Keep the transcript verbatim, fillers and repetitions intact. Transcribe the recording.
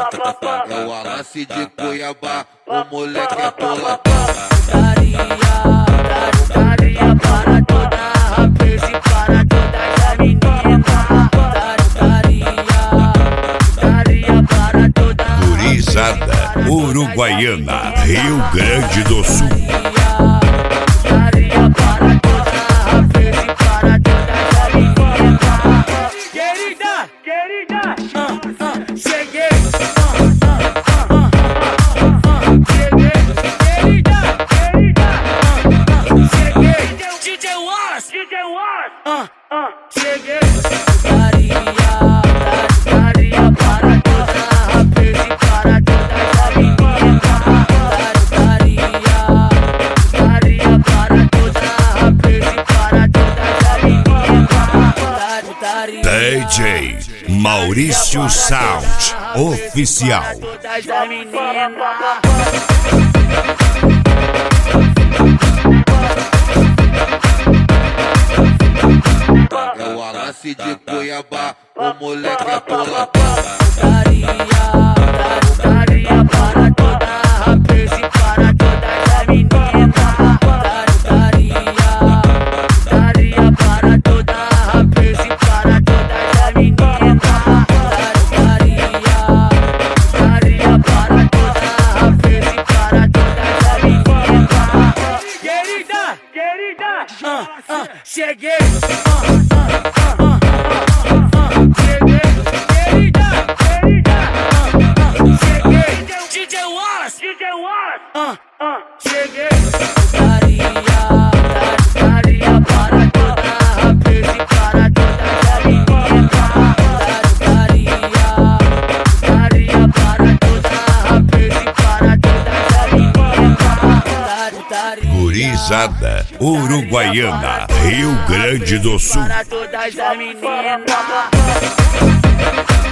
É o Alassi de Cuiabá, o moleque é tola. Putaria, putaria para toda a rapaz e para todas as meninas. Putaria, putaria para toda a Gurizada Uruguaiana, Rio Grande do Sul. Putaria para toda a rapaz e para todas as meninas. Querida, querida, ah, ah, cheguei. Ah, ah, cheguei. Putaria, putaria para toda a rapaz e para todas as meninas. Putaria, putaria para toda a rapaz e para todas as meninas. Putaria, D J Maurício Sound Oficial. todas as meninas. É o Alassi de Cuiabá, o moleque é tola. Putaria, putaria para toda a rapaz e para todas as meninas. Putaria, putaria para toda a rapaz e para todas as meninas. Putaria, putaria para toda a rapaz e para todas as meninas. Querida, querida, ah, ah, cheguei. Ah, ah, cheguei. Putaria, putaria para toda a rapaz e para todas as meninas. Putaria, putaria para toda a rapaz e para todas as meninas. Putaria, Gurizada Uruguaiana, Rio Grande do Sul. para todas as meninas.